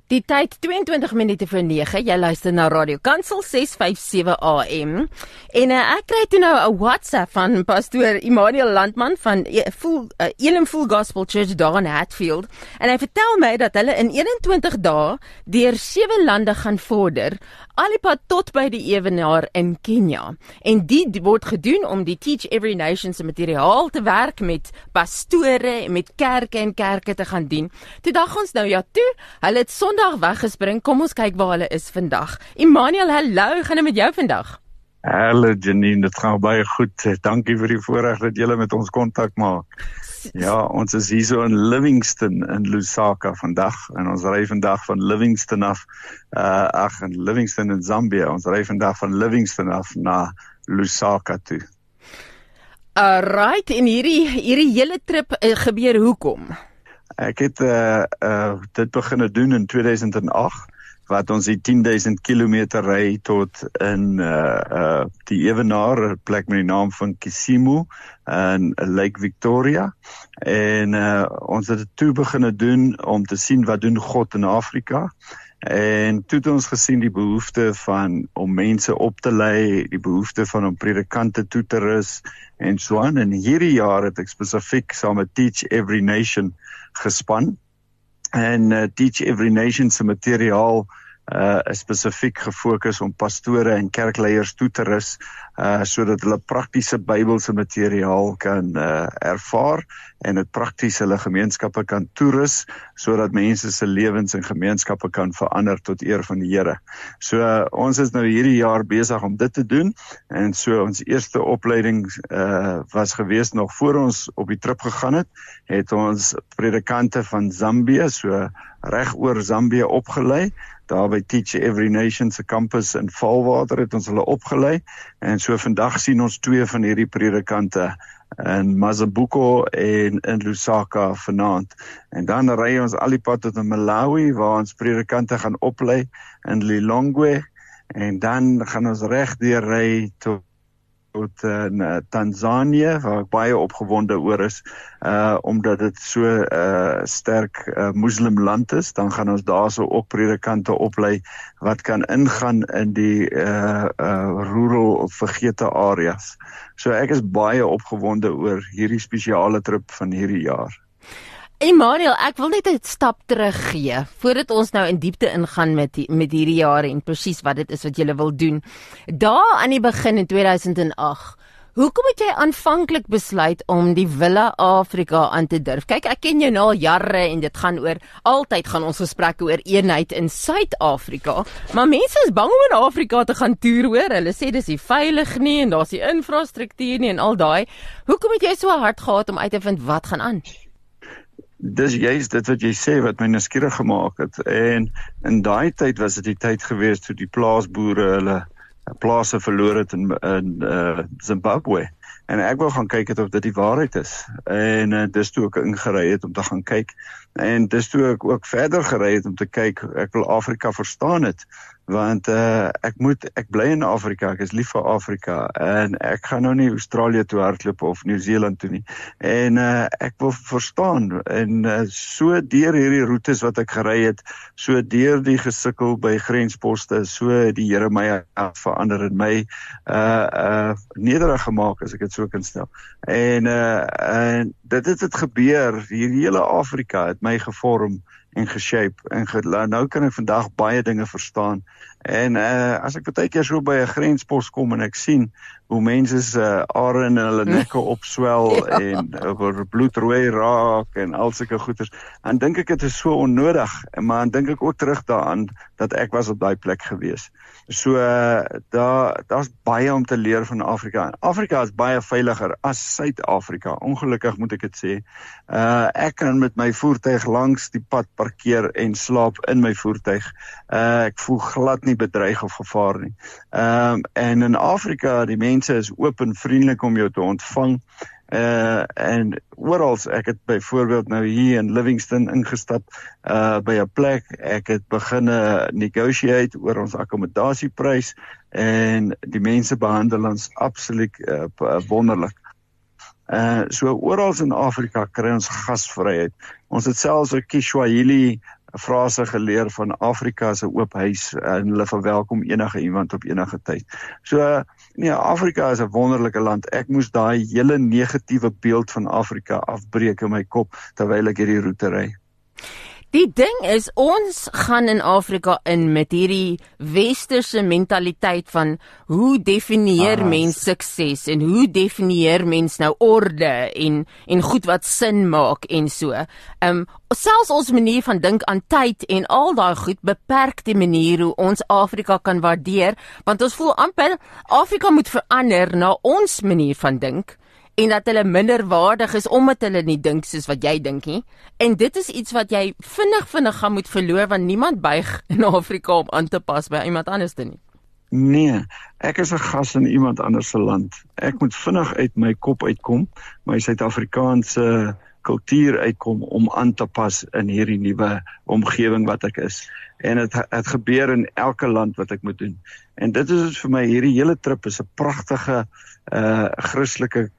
Die tyd 22 minute voor 9, jy luister na Radio Kansel 657 AM en ek kry toe nou 'n WhatsApp van pastoor Emmanuel Landman van Elim Full Gospel Church daar in Hatfield en hy vertel my dat hulle in 21 dae deur 7 lande gaan vorder, alipad tot by die ewenaar in Kenia. En dit word gedoen om die Teach Every Nation se materiaal te werk met pastore en met kerke en kerke te gaan dien. Toe dag ons nou ja toe, hulle het Sondag weggespring, kom ons kyk waar hulle is vandag. Emmanuel, hallo, gaan dit met jou vandag? Hallo Janine, dit gaan baie goed. Dankie vir die voorreg dat julle met ons kontak maak. Ja, ons is hier so in Livingstone in Lusaka vandag en ons ry vandag van Livingstone af, in Livingstone in Zambia. Ons ry vandag van Livingstone af na Lusaka toe. Right, en hierdie hele trip gebeur hoekom? Ek het dit begin doen in 2008, wat ons die 10.000 kilometer ry tot in die ewenaar, 'n plek met die naam van Kisimu in Lake Victoria. En ons het dit toe begin doen om te sien wat doen God in Afrika. En toe het ons gesien die behoefte van om mense op te lei, die behoefte van om predikante toe te rus en so aan. En hierdie jaar het ek spesifiek saam met Teach Every Nation gespan. En Teach Every Nation se materiaal is spesifiek gefokus om pastore en kerkleiers toe te rus, sodat hulle praktiese Bybelse materiaal kan ervaar en dit prakties hulle gemeenskappe kan toerus, sodat mense se lewens en gemeenskappe kan verander tot eer van die Here. So ons is nou hierdie jaar besig om dit te doen, en so ons eerste opleiding was gewees nog voor ons op die trip gegaan het ons predikante van Zambia, so reg oor Zambia opgelei. Daar by Teach Every Nation se campus in Valwater het ons hulle opgelei, en so vandag sien ons 2 van hierdie predikante in Mazibuko en in Lusaka vanaand. En dan ry ons al die pad tot in Malawi, waar ons predikante gaan oplei in Lilongwe, en dan gaan ons reg deur ry tot Tanzanië, waar ek baie opgewonde oor is, omdat dit so sterk moslimland is. Dan gaan ons daarso ook predikante oplei wat kan ingaan in die rural of vergete areas. So ek is baie opgewonde oor hierdie spesiale trip van hierdie jaar. Emmanuel, ek wil net 'n stap terug gee, voordat ons nou in diepte ingaan met hierdie jare en presies wat dit is wat julle wil doen. Daar aan die begin in 2008, hoekom het jy aanvanklik besluit om die Villa Afrika aan te durf? Kyk, ek ken jou nou al jare en dit gaan altyd gaan ons gesprekke oor eenheid in Suid-Afrika, maar mense is bang om in Afrika te gaan toer, hoor. Hulle sê dis nie veilig nie en daar's die infrastruktuur nie en al daai. Hoekom het jy so hard gehad om uit te vind wat gaan aan? Dis juist dit wat jy sê wat my nuuskierig gemaak het, en in daai tyd was dit die tyd gewees toe die plaasboere hulle plase verloor het in Zimbabwe, en ek wou gaan kyk of dit die waarheid is, en dis toe ek ingery het om te gaan kyk, en dis toe ek ook verder gery het om te kyk, ek wil Afrika verstaan het, want ek bly in Afrika, ek is lief vir Afrika, en ek gaan nou nie Australië toe hardloop of Nieu-Seeland toe nie, en ek wil verstaan, en so deur hierdie roetes wat ek gery het, so deur die gesukkel by grensposte, so die Here my verander en my nederig gemaak, as ek dit so kan stel, en dit het gebeur, hierdie hele Afrika het my gevorm en geshape, en nou kan ek vandag baie dinge verstaan, en as ek baie keer so by 'n grenspos kom en ek sien hoe mense se are in hulle nekke opswel en bloedrooi raak en al sulke goeters, dan dink ek dit is so onnodig, maar dan dink ek ook terug daaraan dat ek was op daai plek gewees. So daar's baie om te leer van Afrika. Afrika is baie veiliger as Suid-Afrika, ongelukkig moet ek dit sê. Ek kan met my voertuig langs die pad parkeer en slaap in my voertuig. Ek voel glad nie bedreig of gevaar nie. En in Afrika, die mense is oop en vriendelik om jou te ontvang. En oral, ek het byvoorbeeld nou hier in Livingstone ingestap by 'n plek, ek het begin negotiate oor ons akkommodasieprys, en die mense behandel ons absoluut wonderlik. So oral in Afrika kry ons gasvryheid. Ons het selfs 'n Kiswahili frase geleer van Afrika is 'n oop huis en hulle verwelkom enige iemand op enige tyd. So nee, Afrika is 'n wonderlike land. Ek moes daai hele negatiewe beeld van Afrika afbreek in my kop terwyl ek hierdie roete ry. Die ding is, ons gaan in Afrika in met hierdie westerse mentaliteit van hoe definieer mens sukses en hoe definieer mens nou orde en goed wat sin maak en so. Selfs ons manier van dink aan tyd en al daai goed beperk die manier hoe ons Afrika kan waardeer, want ons voel amper Afrika moet verander na ons manier van dink. En dat hulle minder waardig is omdat hulle nie dink soos wat jy dink nie. En dit is iets wat jy vinnig gaan moet verloor, want niemand buig in Afrika om aan te pas by iemand anders nie. Nee, ek is 'n gas in iemand anders se land. Ek moet vinnig uit my kop uitkom, my Suid-Afrikaanse kultuur uitkom om aan te pas in hierdie nuwe omgewing wat ek is. En het gebeur in elke land wat ek moet doen. En dit is vir my, hierdie hele trip is 'n pragtige Christelike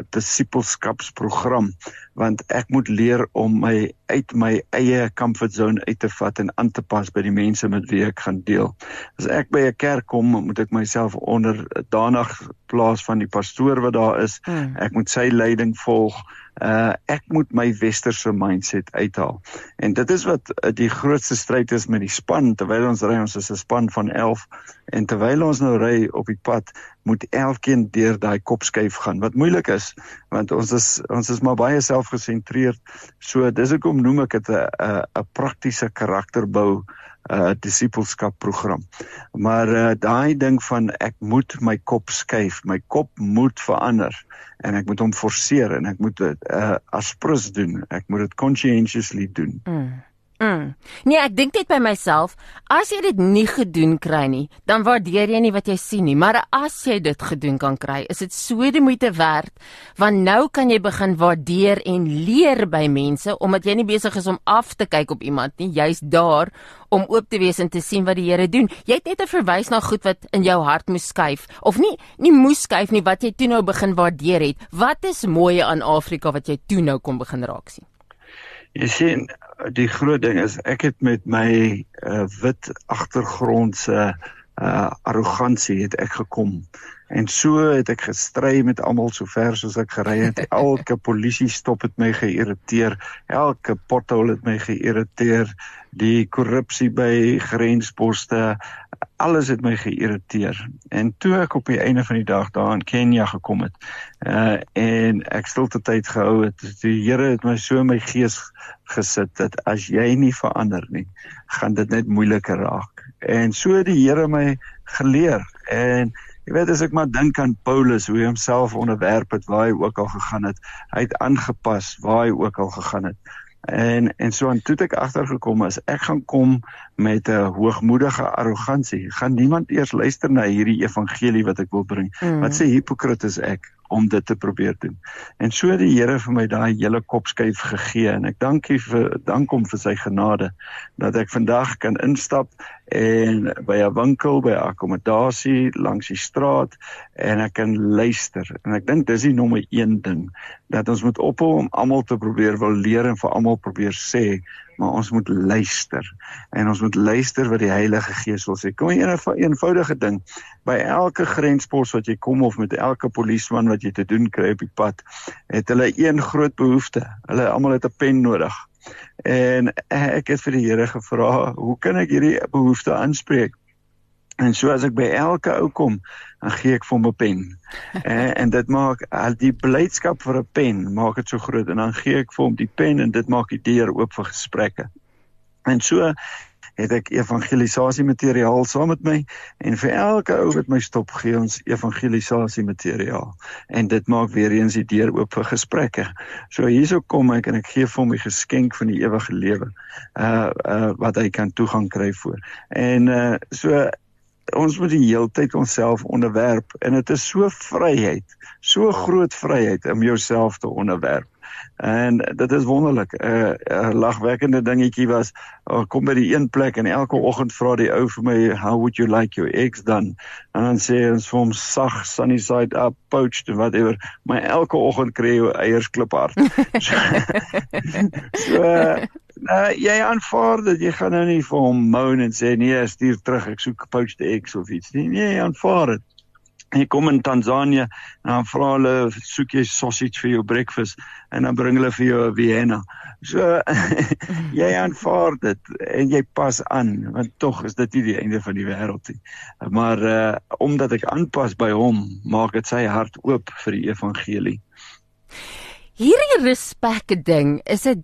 disipelskapsprogram, want ek moet leer om my uit my eie comfort zone uit te vat en aan te pas by die mense met wie ek gaan deel. As ek by 'n kerk kom, moet ek myself onderdanig plaas van die pastoor wat daar is. Ek moet sy leiding volg. Ek moet my westerse mindset uithaal. En dit is wat die grootste stryd is met die span, terwyl ons ry, ons is 'n span van 11, en terwyl ons nou ry op die pad, moet elkeen deur daai kopskuif gaan, wat moeilik is, want ons is maar baie selfgesentreerd, so dis hoekom noem ek dit 'n praktiese karakterbou disipelskap program. Maar daai ding van ek moet my kop skuif, my kop moet verander, en ek moet hom forceer, en ek moet dit aspres doen, ek moet dit conscientiously doen. Nee, ek dink net by myself, as jy dit nie gedoen kry nie, dan waardeer jy nie wat jy sien nie, maar as jy dit gedoen kan kry, is dit so die moeite werd, want nou kan jy begin waardeer en leer by mense, omdat jy nie besig is om af te kyk op iemand nie, jy's daar om oop te wees en te sien wat die Here doen. Jy het net 'n verwys na goed wat in jou hart moes skuif, of nie moes skuif nie, wat jy toe nou begin waardeer het. Wat is mooi aan Afrika wat jy toe nou kon begin raak sien? Jy sien, die groot ding is, ek het met my wit agtergrondse arrogansie het ek gekom. En so het ek gestry met almal so ver soos ek gery het. Elke polisie stop het my geïrriteer. Elke pothole het my geïrriteer. Die korrupsie by grensposte, alles het my geïrriteteer. En toe ek op die einde van die dag daar in Kenia gekom het, en ek stilte tyd gehou het, die Here het my so in my gees gesit, dat as jy nie verander nie, gaan dit net moeiliker raak. En so het die Here my geleer, en jy weet, as ek maar dink aan Paulus, hoe hy homself onderwerp het, waar hy ook al gegaan het, hy het aangepas, waar hy ook al gegaan het. En so aan toe het ek agtergekom, as ek gaan kom met 'n hoogmoedige arrogansie, gaan niemand eers luister na hierdie evangelie wat ek wil bring. Wat sê hypocriet is ek om dit te probeer doen. En so het die Here vir my daai hele kopskuif gegee, en ek dank hom vir sy genade, dat ek vandag kan instap en by 'n winkel, by 'n akkommodasie, langs die straat, en ek kan luister. En ek dink dis die nommer 1 ding, dat ons moet ophou om almal te probeer wil leer en vir almal probeer sê, maar ons moet luister. En ons moet luister wat die Heilige Gees wil sê. Kom 'n eenvoudige ding, by elke grenspos wat jy kom, of met elke polisieman wat jy te doen kry op die pad, het hulle een groot behoefte. Hulle almal het 'n pen nodig. En ek het vir die Here gevra, hoe kan ek hierdie behoefte aanspreek? En so as ek by elke ou kom, dan gee ek vir hom 'n pen. En dit maak, die blydskap vir 'n pen, maak dit so groot. En dan gee ek vir hom die pen, en dit maak die deur oop vir gesprekke. En so het ek evangelisasiemateriaal saam met my, en vir elke ou wat my stop, gee ons evangelisasiemateriaal. En dit maak weer eens die deur oop vir gesprekke. So hierso kom ek, en ek gee vir hom die geskenk van die ewige lewe, wat hy kan toegang kry voor. En so, ons moet die hele tyd onsself onderwerp, en dit is so vryheid, so groot vryheid om jouself te onderwerp. En dit is wonderlik. 'n lagwekkende dingetjie was, kom by die een plek, en elke oggend vra die ou vir my, how would you like your eggs done? En dan sê ons vir hom, sag, sunny side up, poached, en whatever, maar elke oggend kry jy eiers kliphard. Jy aanvaar dit, jy gaan nou nie vir hom moan en sê, nee, stuur terug, ek soek poached eggs of iets nie. Nee, jy aanvaar dit. En jy kom in Tanzanië, en dan vra hulle, soek jy sausage vir jou breakfast, en dan bring hulle vir jou 'n Vienna. So, jy aanvaar dit, en jy pas aan, want tog is dit nie die einde van die wêreld nie. Maar, omdat ek aanpas by hom, maak dit sy hart oop vir die evangelie. Hierdie respek ding, is 'n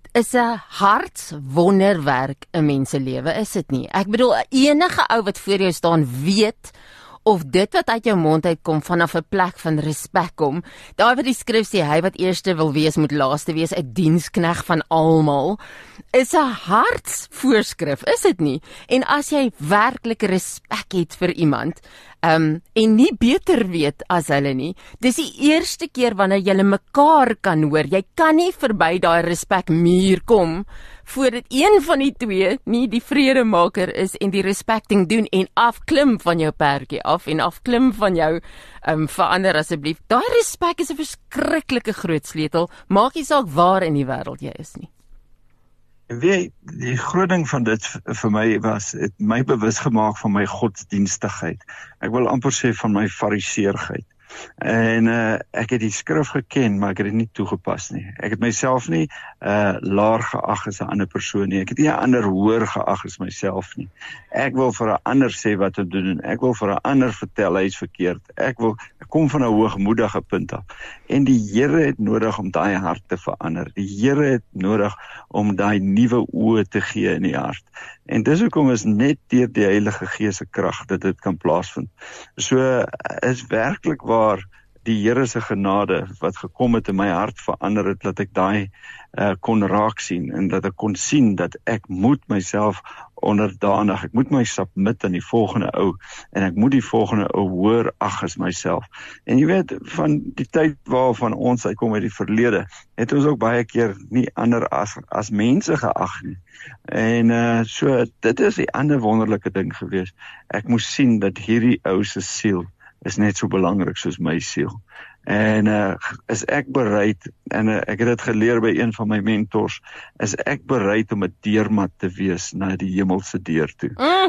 hartswonderwerk in mense lewe, is dit nie? Ek bedoel, enige ou wat voor jou staan weet of dit wat uit jou mond uitkom vanaf 'n plek van respek kom. Daai wat die skrif sê, hy wat eerste wil wees moet laaste wees, 'n dienskneg van almal, is 'n hartsvoorskrif, is dit nie? En as jy werklik respek het vir iemand, en nie beter weet as hulle nie, dis die eerste keer wanneer julle mekaar kan hoor. Jy kan nie verby daai respekmuur kom voordat een van die twee nie die vredemaker is en die respecting doen en afklim van jou perdjie af en afklim van jou verander asseblief. Daai respek is 'n verskriklike groot sleutel, maak nie saak waar in die wêreld jy is nie. En weet, die groot ding van dit vir my was, het my bewus gemaak van my godsdienstigheid. Ek wil amper sê van my fariseerigheid. En ek het die skrif geken, maar ek het dit nie toegepas nie. Ek het myself nie laer geag as 'n ander persoon nie. Ek het nie 'n ander hoër geag as myself nie. Ek wil vir 'n ander sê wat te doen. Ek wil vir 'n ander vertel hy is verkeerd. Ek kom van 'n hoogmoedige punt af. En die Here het nodig om daai hart te verander. Die Here het nodig om daai nuwe oë te gee in die hart. En dis hoekom is net deur die Heilige Gees se krag dat dit kan plaasvind. So is werklik waar die Here se genade wat gekom het in my hart verander het, dat ek daai kon raak sien en dat ek kon sien dat ek moet myself onderdanig, ek moet my submit aan die volgende ou en ek moet die volgende ou hoër ag as myself. En jy weet, van die tyd waarvan ons uitkom uit die verlede, het ons ook baie keer nie ander as mense geag nie. En so, dit is die ander wonderlike ding gewees. Ek moes sien dat hierdie ou se siel is net so belangrik soos my siel. En is ek bereid, en ek het dit geleer by een van my mentors, is ek bereid om 'n deurmat te wees na die hemelse deur toe.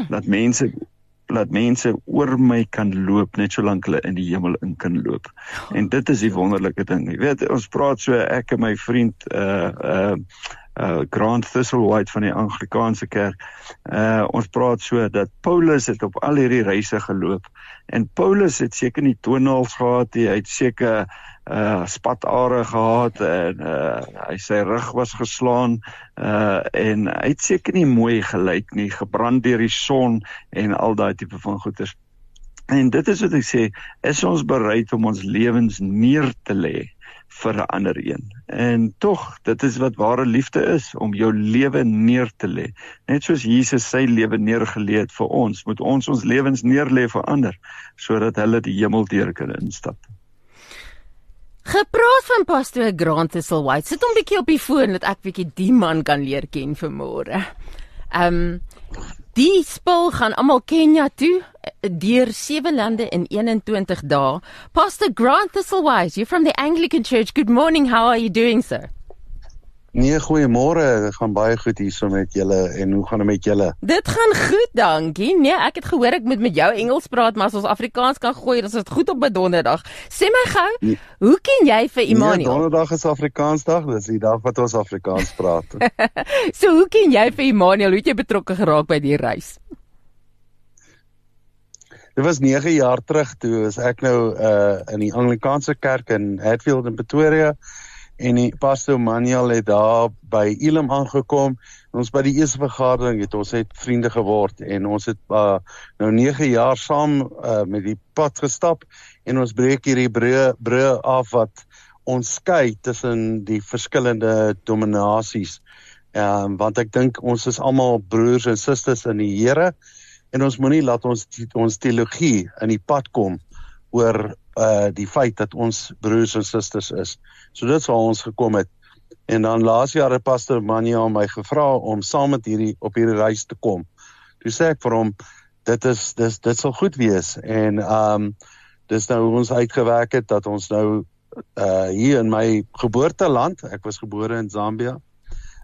Laat mense oor my kan loop, net solank hulle in die hemel in kan loop. En dit is die wonderlike ding. Jy weet, ons praat so, ek en my vriend Grant Thistlewhite van die Anglikaanse kerk, ons praat so dat Paulus het op al hierdie reise geloop, en Paulus het seker nie toenails gehad, hy het seker spatare gehad, en sy rug was geslaan, en hy het seker nie mooi gelyk nie, gebrand deur die son, en al daai tipe van goeders. En dit is wat ek sê, is ons bereid om ons lewens neer te lê vir 'n ander een. En tog, dit is wat ware liefde is, om jou lewe neer te lê. Net soos Jesus sy lewe neergelê het vir ons, moet ons lewens neerlê vir ander, sodat hulle die hemel deur kan instap. Gepraat van pastoor Grant Thistlewhite, sit hom bietjie op die foon, dat ek bietjie die man kan leer ken vanmôre. Die spul gaan almal Kenia toe, deur 7 lande in 21 dae. Pastor Grant Thistlewhite, you're from the Anglican Church. Good morning, how are you doing, sir? Nee, goeiemôre, dit gaan baie goed hierso met julle, en hoe gaan dit met julle? Dit gaan goed, dankie. Nee, ek het gehoor ek moet met jou Engels praat, maar as ons Afrikaans kan gooi, dan is dit goed op 'n donderdag. Sê my gou, nee, hoe ken jy vir Immanuel? Nee, donderdag is Afrikaansdag, dis die dag wat ons Afrikaans praat. So, hoe ken jy vir Immanuel? Hoe het jy betrokke geraak by die reis? Dit was 9 jaar terug, toe was ek nou in die Anglikaanse kerk in Hatfield in Pretoria, en die pastoor Immanuel het daar by Elim aangekom, en ons by die eerste vergadering ons het vriende geword, en ons het nou 9 jaar saam met die pad gestap, en ons breek hierdie brûe af wat ons skei tussen die verskillende dominasies, want ek dink ons is almal broers en susters in die Here, en ons moenie laat ons teologie in die pad kom oor die feit dat ons broers en susters is. So dit sal ons gekom het. En dan laas jaar het pastoor Immanuel my gevra om saam met op hierdie reis te kom. Toe sê ek vir hom, dit sal goed wees. En dis nou hoe ons uitgewerk het, dat ons nou hier in my geboorteland, ek was gebore in Zambia,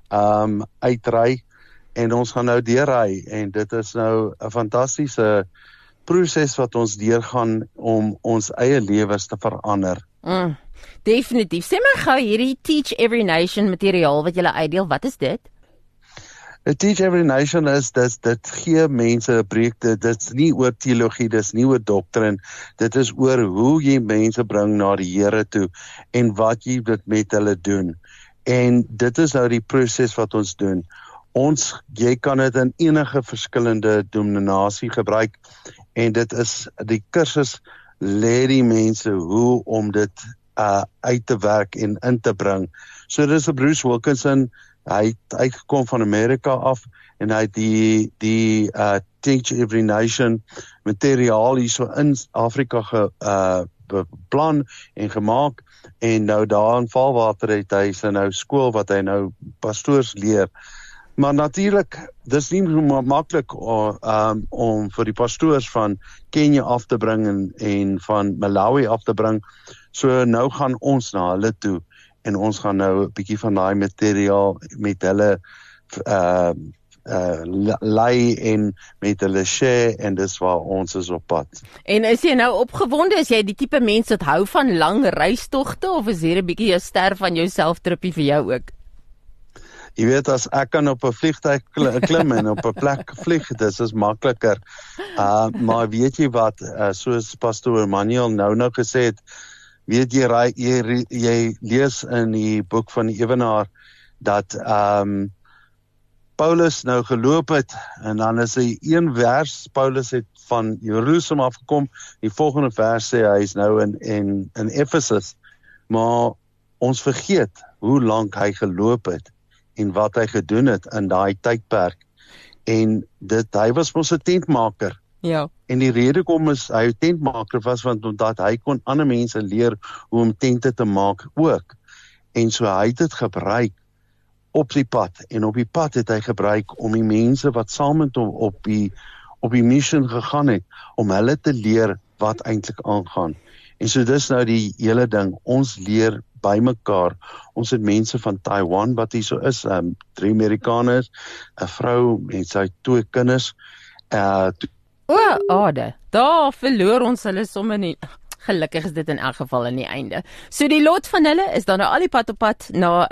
uitry en ons gaan nou deurry en dit is nou 'n fantastiese proses wat ons deurgaan om ons eie lewens te verander. Definitief. Sê maar gou hierdie Teach Every Nation materiaal wat julle uitdeel, wat is dit? Teach Every Nation is dit gee mense 'n preek, dit is nie oor teologie, dit is nie oor doktrine, dit is oor hoe jy mense bring na die Here toe en wat jy dit met hulle doen. En dit is nou die proses wat ons doen. Jy kan dit in enige verskillende denominasie gebruik en dit is die kursus leer die mense hoe om dit uit te werk en in te bring. So dis 'n Bruce Wilkinson, hy het uitgekom van Amerika af en hy het die Teach Every Nation materiaal hier so in Afrika beplan en gemaak en nou daar in Valwater het hy sy nou skool wat hy nou pastoors leer. Maar natuurlik, dis nie maklik om vir die pastoors van Kenia af te bring en van Malawi af te bring. So nou gaan ons na hulle toe en ons gaan nou 'n bietjie van daai materiaal met hulle lei en met hulle share en dis waar ons is op pad. En is jy nou opgewonde? Is jy die tipe mens wat hou van lang reistogte of is hier 'n bietjie 'n ster van jouself trippie vir jou ook? Jy weet, as ek kan op 'n vliegtuig klim en op 'n plek vlieg, dis is makliker. Maar weet jy wat, soos pastoor Emmanuel nou gesê het, weet jy lees in die boek van die Ewenaar dat Paulus nou geloop het en dan is hy een vers, Paulus het van Jerusalem afgekom, die volgende vers sê hy is nou in Ephesus, maar ons vergeet hoe lank hy geloop het en wat hy gedoen het in daai tydperk. En hy was mos 'n tentmaker. Ja. En die rede kom is hy 'n tentmaker was omdat hy kon ander mense leer hoe om tente te maak ook. En so hy het dit gebruik op die pad en op die pad het hy gebruik om die mense wat saam met hom op die mission gegaan het om hulle te leer wat eintlik aangaan. En so dis nou die hele ding, ons leer by mekaar. Ons het mense van Taiwan wat hier so is, 3 Amerikaners, 'n vrou met sy 2 kinders. Daar verloor ons hulle sommer nie. Gelukkig is dit in elk geval aan die einde. So die lot van hulle is dan nou al die pad op pad na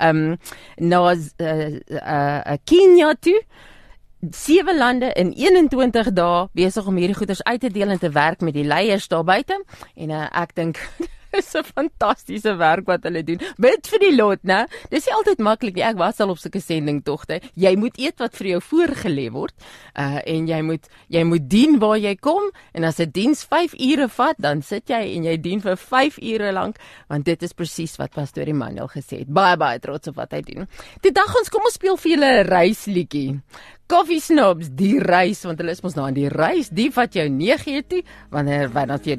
Kenia toe. 7 lande in 21 dae besig om hierdie goeders uit te deel en te werk met die leiers daar buite. En ek dink dis 'n fantastiese werk wat hulle doen. Bid vir die lot, né? Dis nie altyd maklik nie. Ek was al op sulke sendingtogte. Jy moet eet wat vir jou voorgelê word. En jy moet dien waar jy kom en as 'n diens 5 ure vat, dan sit jy en jy dien vir 5 ure lank, want dit is presies wat pastoor Emmanuel gesê het. Baie trots op wat hy doen. Die dag kom ons speel vir julle 'n reisliedjie. Coffee Snobs, die reis, want hulle is mos nou aan die reis, die wat jou 9 toe, wanneer jy